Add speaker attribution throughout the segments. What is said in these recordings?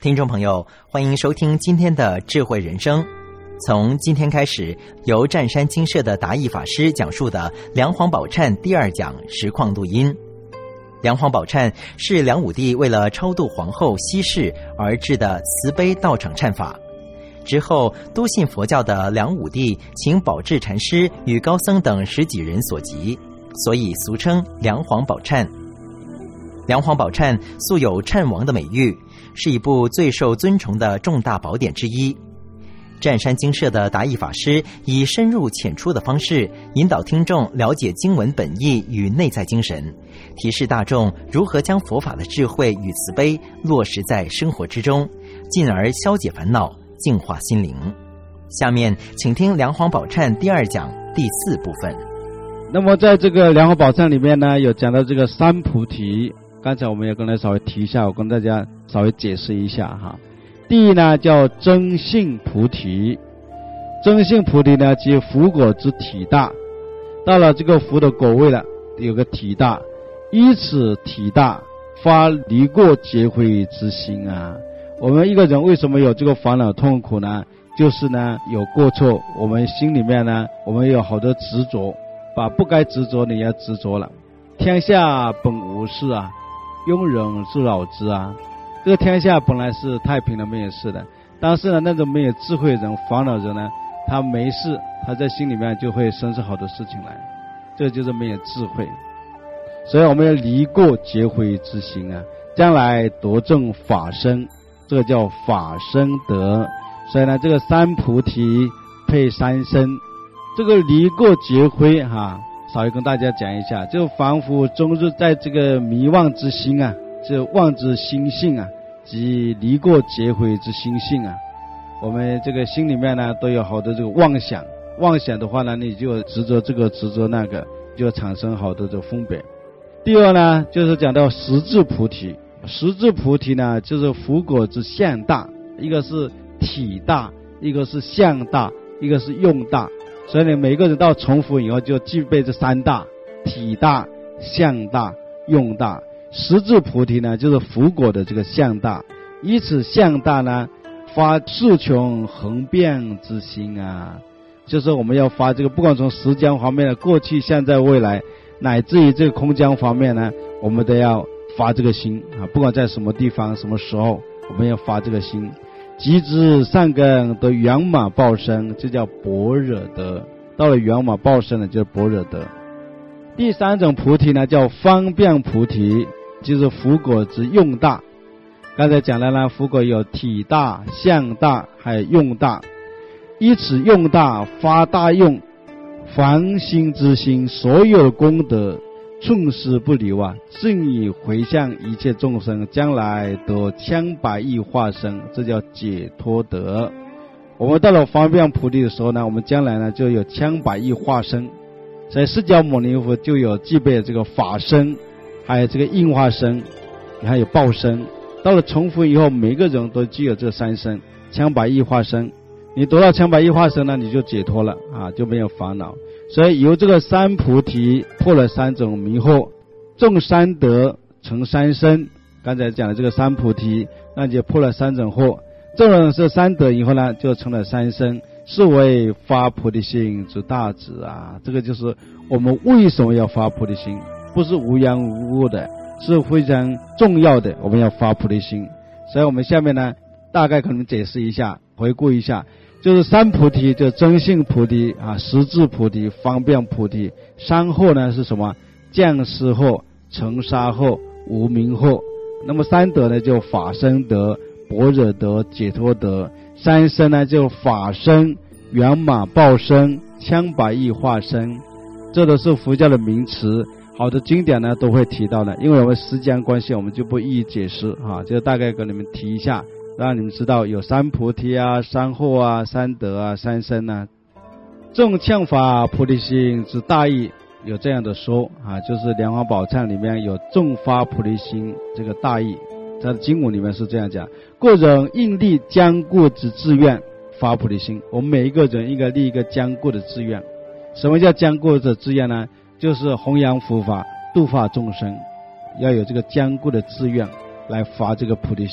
Speaker 1: 听众朋友，欢迎收听今天的智慧人生。从今天开始，由湛山精舍的达义法师讲述的梁皇宝忏第2讲实况录音。梁皇宝忏是梁武帝为了超度皇后西氏而制的慈悲道场忏法。之后，笃信佛教的梁武帝请宝志禅师与高僧等10几人所集，所以俗称梁皇宝忏。梁皇宝忏素有忏王的美誉，是一部最受尊崇的重大宝典之一。湛山精舍的达义法师以深入浅出的方式引导听众了解经文本意与内在精神，提示大众如何将佛法的智慧与慈悲落实在生活之中，进而消解烦恼，净化心灵。下面请听梁皇宝忏第2讲第4部分。
Speaker 2: 那么在这个梁皇宝忏里面呢，有讲到这个三菩提，刚才我们也跟大家稍微提一下，我跟大家稍微解释一下哈。第一呢叫真性菩提，真性菩提呢即福果之体大，到了这个福的果位了，有个体大，依此体大发离过结悔之心啊。我们一个人为什么有这个烦恼痛苦呢？就是呢有过错，我们心里面呢我们有好多执着，把不该执着的也执着了。天下本无事啊，庸人自扰之啊。这个天下本来是太平的，没有事的，但是呢那种没有智慧人烦恼人呢，他没事，他在心里面就会生出好多事情来，这就是没有智慧。所以我们要离过结悔之心啊，将来夺正法身，这个叫法身德。所以呢这个三菩提配三身，这个离过结悔稍微跟大家讲一下，就仿佛终日在这个迷妄之心啊，就妄之心性啊，即离过结悔之心性啊。我们这个心里面呢都有好多这个妄想，妄想的话呢你就执着这个执着那个，就产生好多这个分别。第二呢就是讲到实质菩提，实质菩提呢就是福果之相大，一个是体大，一个是相大，一个是用大。所以呢每个人到成佛以后就具备这3大，体大、相大、用大。实质菩提呢就是福果的这个相大，以此相大呢发四穷恒变之心啊，就是我们要发这个不管从时间方面的过去现在未来，乃至于这个空间方面呢，我们都要发这个心啊，不管在什么地方什么时候我们要发这个心。即知善根得圆满报身，这叫般若德，到了圆满报身呢就是般若德。第3种菩提呢叫方便菩提，就是福果之用大。刚才讲了呢，福果有体大、相大还有用大，以此用大发大用，凡心之心，所有的功德寸丝不留啊，正以回向一切众生，将来得千百亿化身，这叫解脱德。我们到了方便菩提的时候呢，我们将来呢就有千百亿化身。所以释迦牟尼佛就有具备这个法身，还有这个应化身，还有报身。到了成佛以后，每个人都具有这3身，千百亿化身。你得到千百亿化身呢，你就解脱了啊，就没有烦恼。所以由这个三菩提破了3种迷惑，种三德成3身。刚才讲的这个三菩提，那就破了3种惑，种了这3德以后呢，就成了3身，是为发菩提心之大旨啊。这个就是我们为什么要发菩提心，不是无缘无故的，是非常重要的，我们要发菩提心。所以我们下面呢大概可能解释一下，回顾一下，就是三菩提，就真性菩提啊，实质菩提、方便菩提。3惑呢是什么？降施惑、尘沙惑、无明惑。那么3德呢就法身德、般若德、解脱德。3身呢就法身、圆满报身、千百亿化身。这都是佛教的名词，好的经典呢都会提到的。因为我们时间关系，我们就不一一解释就大概跟你们提一下，让你们知道有3菩提啊、3惑啊、3德啊、3身啊。种劝法菩提心之大义，有这样的说就是莲花宝忏里面有种发菩提心这个大义，在经文里面是这样讲：个人应立坚固之志愿发菩提心。我们每一个人应该立一个坚固的志愿。什么叫坚固的志愿呢？就是弘扬佛法、度化众生，要有这个坚固的志愿来发这个菩提心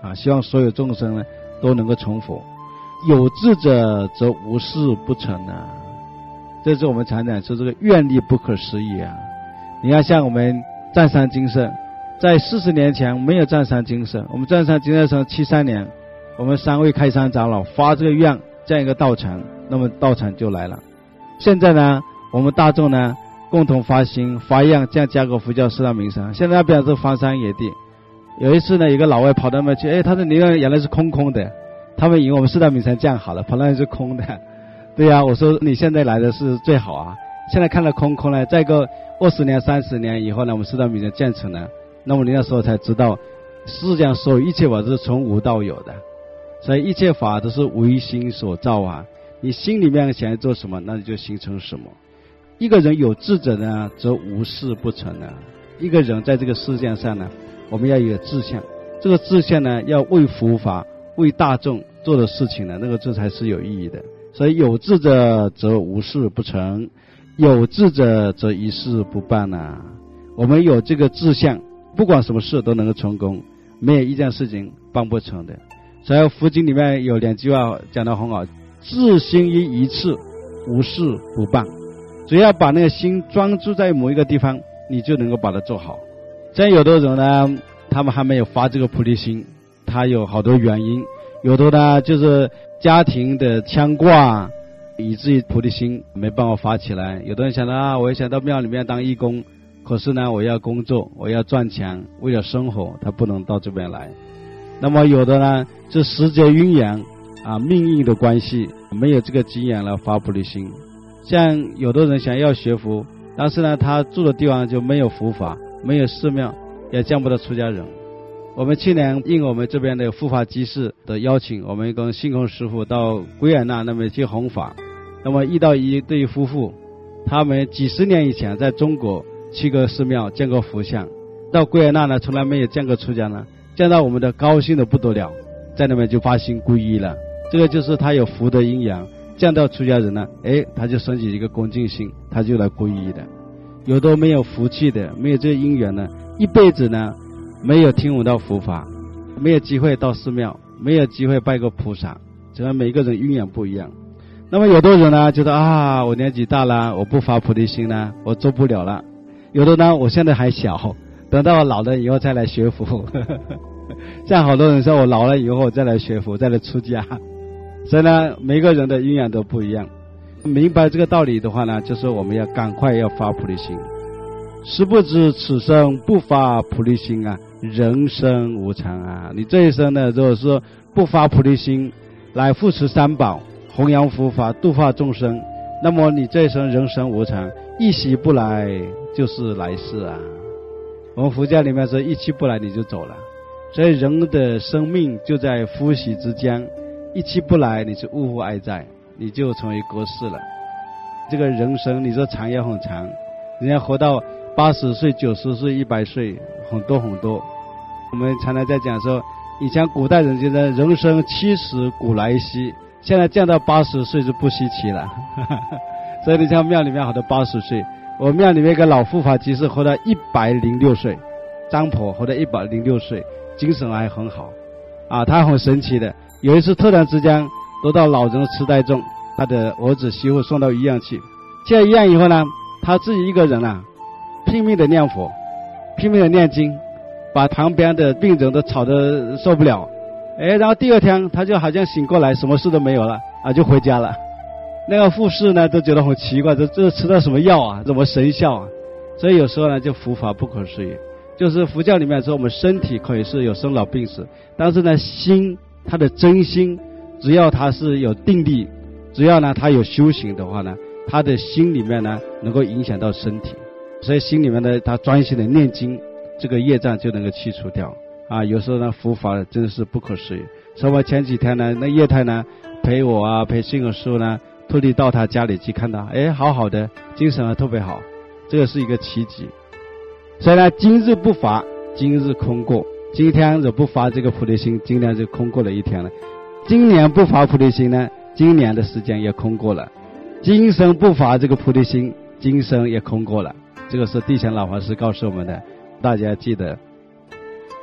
Speaker 2: 希望所有众生呢都能够成佛。有志者则无事不成啊，这是我们常讲说这个愿力不可思议啊。你看像我们占山精舍，在40年前没有占山精舍，我们占山精舍从73年，我们3位开山长老发这个愿，这样一个道场，那么道场就来了。现在呢，我们大众呢共同发心发愿，这样加个佛教四大名山。现在那边是荒山野地，有一次呢，有个老外跑到那边去，他说你那原来是空空的，他们以为我们四大名山建好了，跑那里是空的。对呀，我说你现在来的是最好啊，现在看到空空了，再过20年30年以后呢，我们四大名山建成了，那么你那时候才知道世界上所有一切法都是从无到有的，所以一切法都是唯心所造啊。你心里面想要做什么，那你就形成什么。一个人有志者呢，则无事不成啊。一个人在这个世界上呢，我们要有志向，这个志向呢，要为佛法、为大众做的事情呢，那个这才是有意义的。所以有志者则无事不成，有志者则一事不办啊。我们有这个志向，不管什么事都能够成功，没有一件事情办不成的。所以佛经里面有2句话讲得很好，志心于一次，无事不办。只要把那个心专注在某一个地方，你就能够把它做好。像有的人呢，他们还没有发这个菩提心，他有好多原因，有的呢就是家庭的牵挂，以至于菩提心没办法发起来。有的人想到我也想到庙里面当义工，可是呢我要工作，我要赚钱，为了生活，他不能到这边来。那么有的呢是时节因缘命运的关系，没有这个机缘来发菩提心。像有的人想要学佛，但是呢他住的地方就没有佛法，没有寺庙，也见不到出家人。我们去年应我们这边的护法居士的邀请，我们跟信空师父到圭尔那那边去弘法。那么遇到一对夫妇，他们几十年以前在中国去过寺庙见过佛像，到圭尔那呢从来没有见过出家呢，见到我们的高兴的不得了，在那边就发心皈依了。这个就是他有福的因缘，见到出家人呢，他就升起一个恭敬心，他就来皈依的。有的没有福气的，没有这个因缘呢，一辈子呢没有听闻到佛法，没有机会到寺庙，没有机会拜个菩萨，只要每个人因缘不一样。那么有的人呢觉得我年纪大了，我不发菩提心呢，我做不了了。有的呢我现在还小，等到我老了以后再来学佛。像好多人说我老了以后我再来学佛，再来出家。所以呢每个人的因缘都不一样。明白这个道理的话呢，就是我们要赶快要发菩提心。实不知此生不发菩提心人生无常啊。你这一生呢如果说不发菩提心来护持三宝，弘扬佛法，度化众生，那么你这一生人生无常，一息不来就是来世啊。我们佛教里面说一期不来你就走了，所以人的生命就在呼吸之间，一期不来你是呜呼哀哉，你就成为隔世了。这个人生你说长也很长，人家活到80岁、90岁、100岁，很多很多。我们常常在讲说，以前古代人觉得人生70古来稀，现在降到80岁是不稀奇了。所以你像庙里面好多80岁，我庙里面一个老护法居士活到106岁，张婆活到106岁，精神还很好他很神奇的。有一次突然之间得到老人痴呆症，他的儿子媳妇送到医院去，去了医院以后呢，他自己一个人拼命的念佛，拼命的念经，把旁边的病人都吵得受不了。然后第二天他就好像醒过来，什么事都没有了就回家了。那个护士呢都觉得很奇怪，这吃的什么药怎么神效所以有时候呢就佛法不可思议。就是佛教里面说我们身体可以是有生老病死，但是呢心，他的真心，只要他是有定力，只要呢他有修行的话呢，他的心里面呢能够影响到身体，所以心里面呢他专心的念经，这个业障就能够去除掉有时候呢佛法真的是不可思议。所以我前几天呢，那叶太呢陪我陪信友师呢特地到他家里去看他，好好的，精神特别好，这个是一个奇迹。所以呢今日不发，今日空过。今天若不发这个菩提心，今天就空过了一天了。今年不发菩提心呢，今年的时间也空过了。今生不发这个菩提心，今生也空过了。这个是地前老法师告诉我们的，大家记得。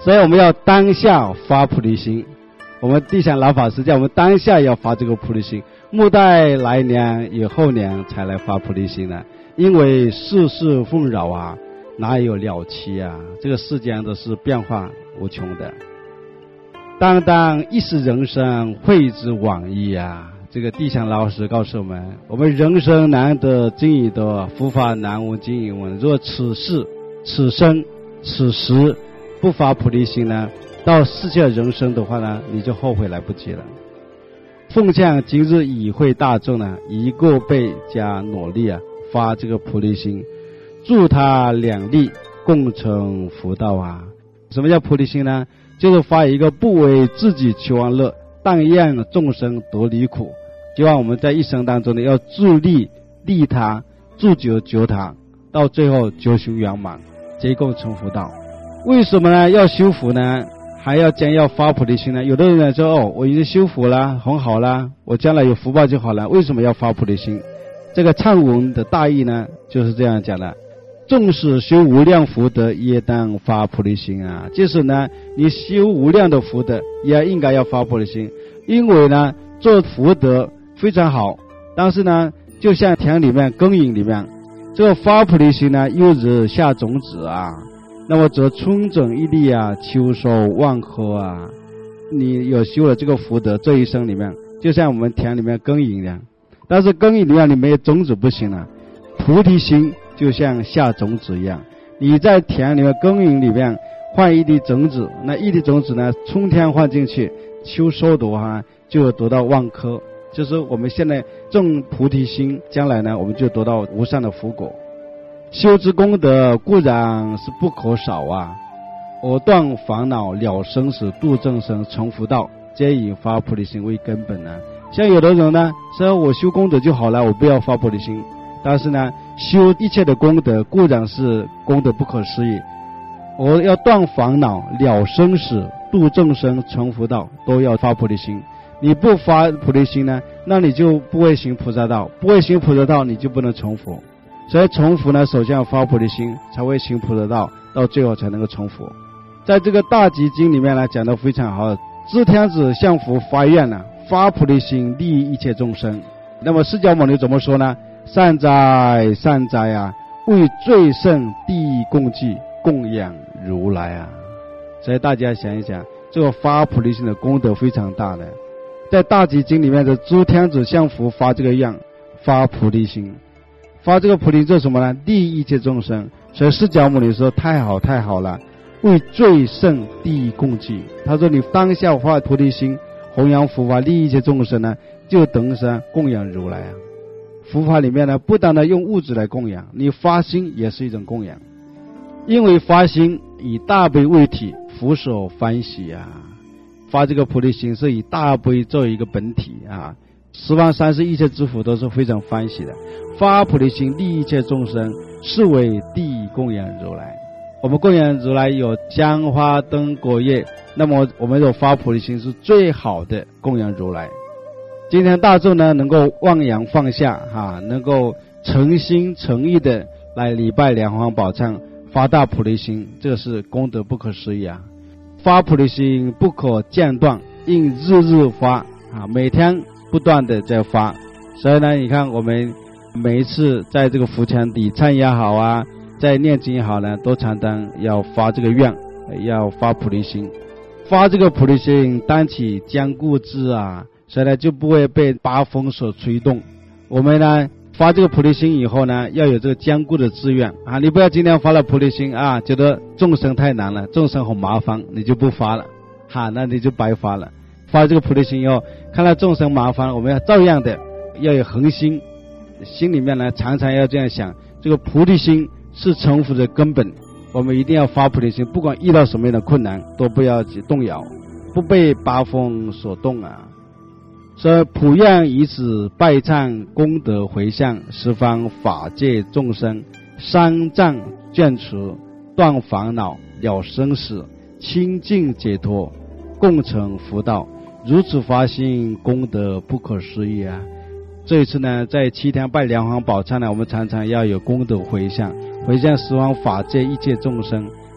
Speaker 2: 所以我们要当下发菩提心。我们地想老法师叫我们当下要发这个菩提心，莫待来年以后年才来发菩提心呢。因为世事纷扰啊，哪有了期啊？这个世间都是变化无穷的。当一时人生会之往矣啊！这个地想老师告诉我们，我们人生难得经已得，佛法难闻经已闻。若此世此生此时不发菩提心呢，到世界人生的话呢，你就后悔来不及了。奉劝今日与会大众呢，一个倍加努力啊，发这个菩提心，助他两利，共成福道啊！什么叫菩提心呢？就是发一个不为自己求安乐，但愿众生得离苦。希望我们在一生当中呢，要助力利他，助救他，到最后究竟圆满，结共成福道。为什么呢？要修福呢？还要将要发菩提心呢？有的人说我已经修福了，很好了，我将来有福报就好了，为什么要发菩提心？这个忏文的大意呢，就是这样讲的：纵使修无量福德，也当发菩提心啊！就是呢，你修无量的福德，也应该要发菩提心。因为呢，做福德非常好，但是呢，就像田里面耕耘里面，这个发菩提心呢，又是下种子啊。那么则春整一粒啊，秋收万颗啊。你有修了这个福德，这一生里面，就像我们田里面耕耘一样。但是耕耘里面你没有种子不行了，菩提心就像下种子一样，你在田里面耕耘里面换一粒种子，那一粒种子呢，春天换进去，秋收的话就得到万颗。就是我们现在种菩提心，将来呢，我们就得到无上的福果。修之功德固然是不可少啊，我断烦恼，了生死，度众生，成福道，皆以发菩提心为根本啊。像有的人呢，说我修功德就好了，我不要发菩提心。但是呢，修一切的功德固然是功德不可思议，我要断烦恼，了生死，度众生，成福道，都要发菩提心。你不发菩提心呢，那你就不会行菩萨道，不会行菩萨道，你就不能成佛。所以成佛呢，首先要发菩提心，才会行菩萨道，到最后才能够成佛。在这个大集经里面呢，讲得非常好，知天子向佛发愿呢，发菩提心，利益一切众生。那么释迦牟尼怎么说呢？善哉善哉啊，为最胜第一供给，供养如来啊。所以大家想一想，这个发菩提心的功德非常大的。在大集经里面的诸天子向佛发这个愿，发菩提心，发这个菩提做什么呢？利益一切众生。所以释迦牟尼说太好太好了，为最胜第一供给。他说你当下发菩提心，弘扬佛法，利益一切众生呢，就等于是供养如来啊。佛法里面呢，不单单用物质来供养，你发心也是一种供养。因为发心以大悲为体，佛所欢喜啊。发这个菩提心是以大悲作为一个本体啊，十方三世一切诸佛都是非常欢喜的。发菩提心，利益一切众生，是为第一供养如来。我们供养如来有香花灯果叶，那么我们有发菩提心是最好的供养如来。今天大众呢，能够忘扬放下能够诚心诚意的来礼拜梁皇宝忏，发大菩提心，这是功德不可思议啊。发菩提心不可间断，应日日发每天不断的在发。所以呢，你看我们每一次在这个佛前礼忏也好啊，在念经也好呢，都常常要发这个愿，要发菩提心。发这个菩提心，当起坚固志啊，所以呢就不会被八风所吹动。我们呢发这个菩提心以后呢，要有这个坚固的志愿你不要今天发了菩提心觉得众生太难了，众生很麻烦，你就不发了那你就白发了。发这个菩提心以后，看到众生麻烦，我们要照样的要有恒心，心里面呢常常要这样想，这个菩提心是成佛的根本，我们一定要发菩提心，不管遇到什么样的困难都不要动摇，不被八风所动说普愿以此拜忏功德回向十方法界众生，三障眷除，断烦恼，了生死，清净解脱，共成福道。如此发心，功德不可思议啊！这一次呢，在7天拜梁皇宝忏呢，我们常常要有功德回向，回向十方法界一切众生，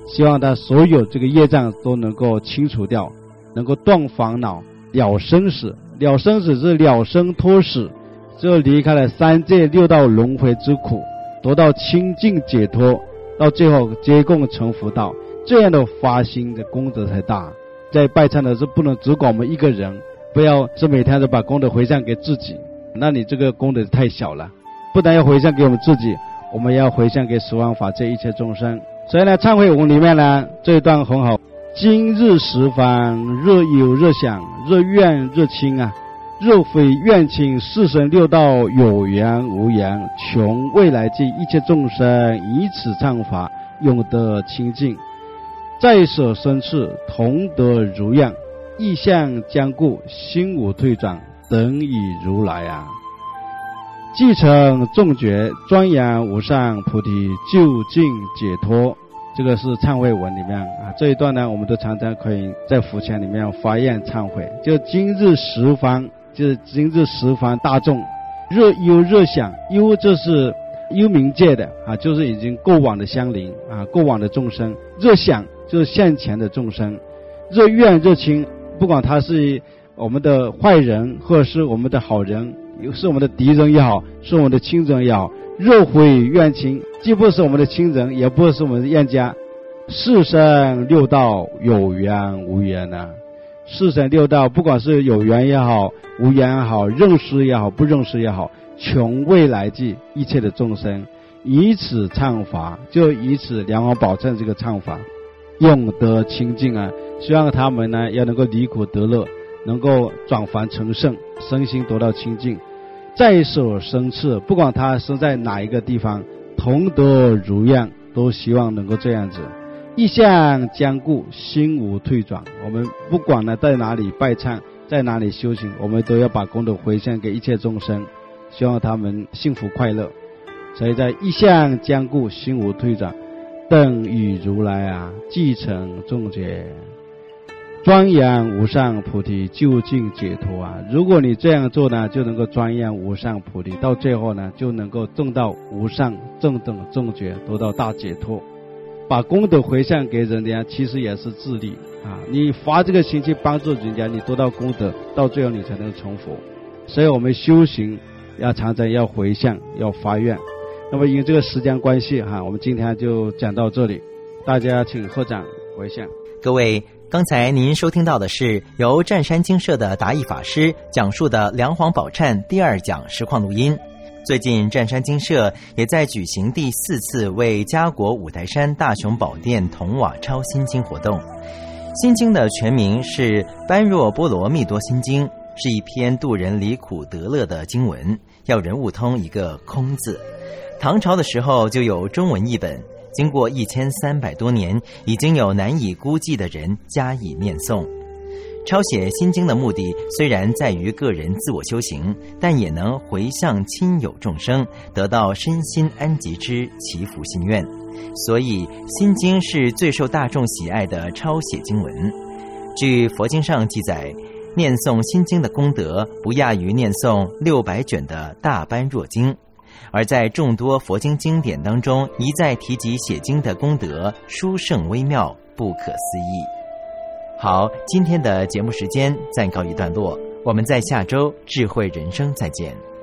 Speaker 2: 希望他所有这个业障都能够清除掉，能够断烦恼，了生死。了生死是了生脱死，就离开了三界六道轮回之苦，得到清净解脱，到最后结共成佛道。这样的发心的功德才大。在拜忏的时候不能只管我们一个人，不要是每天都把功德回向给自己，那你这个功德太小了。不但要回向给我们自己，我们也要回向给十方法界一切众生。所以呢，忏悔文里面呢，这一段很好。今日十方，若有若想，若愿若亲啊，若非愿亲，四生六道有缘无缘，穷未来际一切众生，以此忏法，永得清净。再舍生次，同得如样，意向坚固，心无退转，等以如来啊。继承众觉，庄严无上菩提，究竟解脱。这个是忏悔文里面啊，这一段呢，我们都常常可以在佛前里面发愿忏悔。就今日十方，就是今日十方大众，若忧若想，忧就是幽冥界的啊，就是已经过往的乡邻啊，过往的众生；若想就是现前的众生；若愿若亲，不管他是我们的坏人，或者是我们的好人，是我们的敌人也好，是我们的亲人也好。若非愿亲，既不是我们的亲人，也不是我们的冤家。四生六道有缘无缘啊，四生六道不管是有缘也好，无缘也好，认识也好，不认识也好，穷未来际一切的众生，以此忏法，就以此梁王宝忏这个忏法，永得清净啊！希望他们呢要能够离苦得乐，能够转凡成圣，身心得到清净。在所生次，不管他生在哪一个地方，同得如样，都希望能够这样子。意向坚固，心无退转。我们不管呢在哪里拜忏，在哪里修行，我们都要把功德回向给一切众生，希望他们幸福快乐。所以在意向坚固，心无退转，等与如来啊，继承众觉，庄严无上菩提，究竟解脱啊！如果你这样做呢，就能够庄严无上菩提，到最后呢，就能够证到无上正等正觉，得到大解脱。把功德回向给人家，其实也是自利啊！你发这个心去帮助人家，你得到功德，到最后你才能成佛。所以我们修行要常常要回向，要发愿。那么因为这个时间关系哈，我们今天就讲到这里，大家请合掌回向。
Speaker 1: 各位，刚才您收听到的是由湛山精舍的达义法师讲述的梁皇宝忏第二讲实况录音。最近湛山精舍也在举行第4次为嘉国五台山大雄宝殿铜瓦抄心经活动。心经的全名是般若波罗蜜多心经，是一篇渡人离苦得乐的经文，要人悟通一个空字。唐朝的时候就有中文译本，经过1300多年，已经有难以估计的人加以念诵。抄写心经的目的虽然在于个人自我修行，但也能回向亲友众生，得到身心安吉之祈福心愿。所以心经是最受大众喜爱的抄写经文。据佛经上记载，念诵心经的功德不亚于念诵600卷的大般若经。而在众多佛经经典当中，一再提及写经的功德殊胜微妙，不可思议。好，今天的节目时间暂告一段落，我们在下周智慧人生再见。